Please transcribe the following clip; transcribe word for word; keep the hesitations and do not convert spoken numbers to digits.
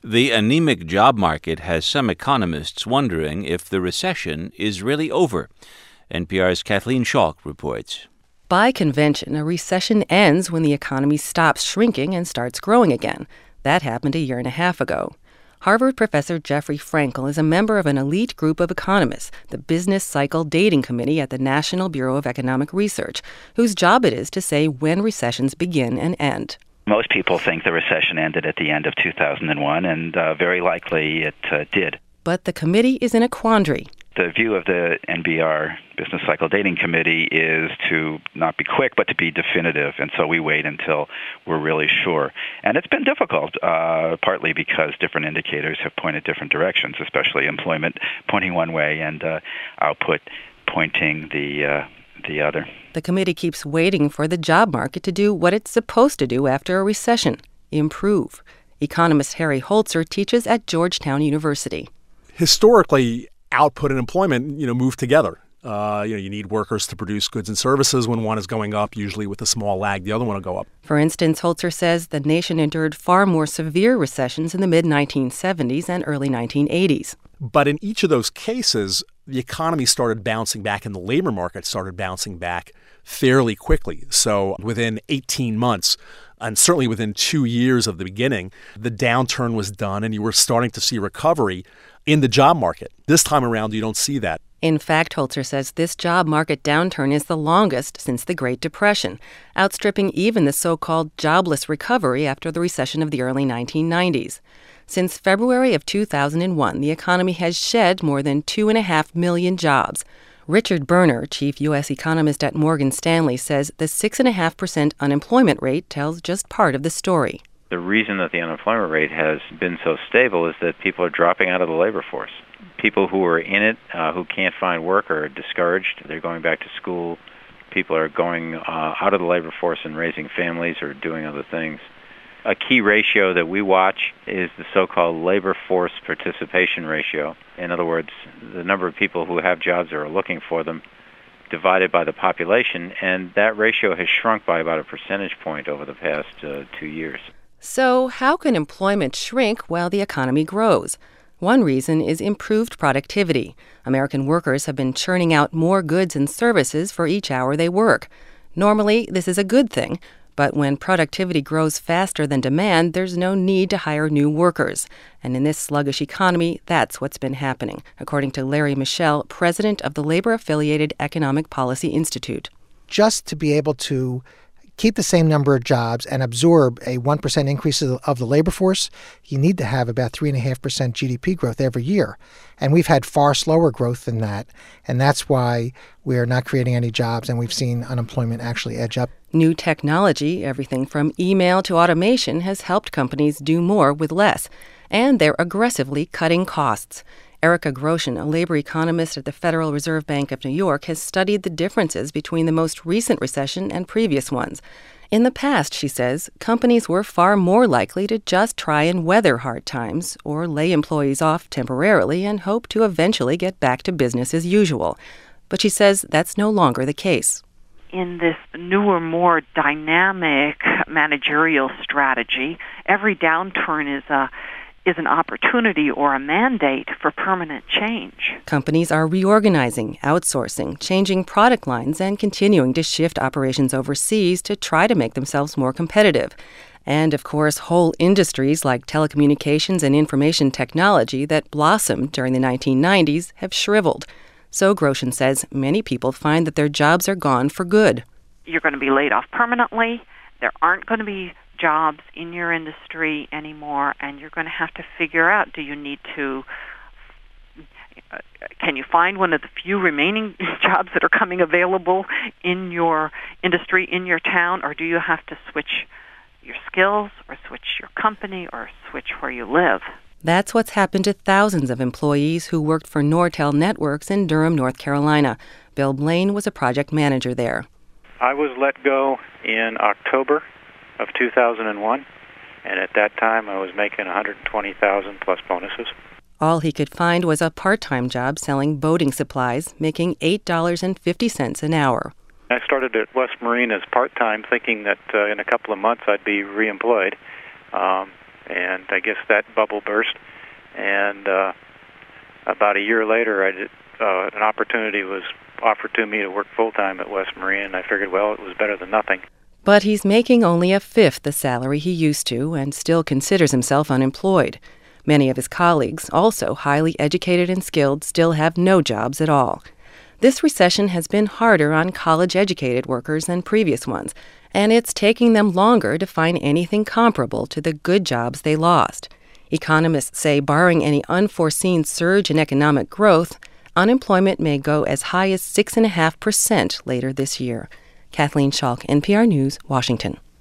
The anemic job market has some economists wondering if the recession is really over. N P R's Kathleen Schalk reports. By convention, a recession ends when the economy stops shrinking and starts growing again. That happened a year and a half ago. Harvard professor Jeffrey Frankel is a member of an elite group of economists, the Business Cycle Dating Committee at the National Bureau of Economic Research, whose job it is to say when recessions begin and end. Most people think the recession ended at the end of two thousand one, and uh, very likely it uh, did. But the committee is in a quandary. The view of the N B R, Business Cycle Dating Committee, is to not be quick, but to be definitive. And so we wait until we're really sure. And it's been difficult, uh, partly because different indicators have pointed different directions, especially employment pointing one way and uh, output pointing the uh, the other. The committee keeps waiting for the job market to do what it's supposed to do after a recession, improve. Economist Harry Holzer teaches at Georgetown University. Historically, output and employment, you know, move together. Uh, you know, you need workers to produce goods and services. When one is going up, usually with a small lag, the other one will go up. For instance, Holzer says the nation endured far more severe recessions in the mid nineteen seventies and early nineteen eighties. But in each of those cases, the economy started bouncing back and the labor market started bouncing back fairly quickly. So within eighteen months, and certainly within two years of the beginning, the downturn was done and you were starting to see recovery in the job market. This time around, you don't see that. In fact, Holzer says this job market downturn is the longest since the Great Depression, outstripping even the so-called jobless recovery after the recession of the early nineteen nineties. Since February of two thousand one, the economy has shed more than two and a half million jobs. Richard Berner, chief U S economist at Morgan Stanley, says the six point five percent unemployment rate tells just part of the story. The reason that the unemployment rate has been so stable is that people are dropping out of the labor force. People who are in it, uh, who can't find work, are discouraged. They're going back to school. People are going uh, out of the labor force and raising families or doing other things. A key ratio that we watch is the so-called labor force participation ratio. In other words, the number of people who have jobs or are looking for them divided by the population, and that ratio has shrunk by about a percentage point over the past uh, two years. So how can employment shrink while the economy grows? One reason is improved productivity. American workers have been churning out more goods and services for each hour they work. Normally, this is a good thing, but when productivity grows faster than demand, there's no need to hire new workers. And in this sluggish economy, that's what's been happening, according to Larry Michel, president of the labor-affiliated Economic Policy Institute. Just to be able to keep the same number of jobs and absorb a one percent increase of the, of the labor force, you need to have about three point five percent G D P growth every year. And we've had far slower growth than that, and that's why we are not creating any jobs, and we've seen unemployment actually edge up. New technology, everything from email to automation, has helped companies do more with less, and they're aggressively cutting costs. Erica Groshen, a labor economist at the Federal Reserve Bank of New York, has studied the differences between the most recent recession and previous ones. In the past, she says, companies were far more likely to just try and weather hard times or lay employees off temporarily and hope to eventually get back to business as usual. But she says that's no longer the case. In this newer, more dynamic managerial strategy, every downturn is a is an opportunity or a mandate for permanent change. Companies are reorganizing, outsourcing, changing product lines, and continuing to shift operations overseas to try to make themselves more competitive. And, of course, whole industries like telecommunications and information technology that blossomed during the nineteen nineties have shriveled. So Groshen says many people find that their jobs are gone for good. You're going to be laid off permanently. There aren't going to be jobs in your industry anymore, and you're going to have to figure out, do you need to, uh, can you find one of the few remaining jobs that are coming available in your industry, in your town, or do you have to switch your skills or switch your company or switch where you live? That's what's happened to thousands of employees who worked for Nortel Networks in Durham, North Carolina. Bill Blaine was a project manager there. I was let go in October of two thousand one, and at that time I was making one hundred twenty thousand dollars plus bonuses. All he could find was a part-time job selling boating supplies, making eight dollars and fifty cents an hour. I started at West Marine as part-time, thinking that uh, in a couple of months I'd be reemployed. Um, And I guess that bubble burst. And uh, about a year later, I did, uh, an opportunity was offered to me to work full-time at West Marine, and I figured, well, it was better than nothing. But he's making only a fifth the salary he used to and still considers himself unemployed. Many of his colleagues, also highly educated and skilled, still have no jobs at all. This recession has been harder on college-educated workers than previous ones, and it's taking them longer to find anything comparable to the good jobs they lost. Economists say barring any unforeseen surge in economic growth, unemployment may go as high as six point five percent later this year. Kathleen Schalk, N P R News, Washington.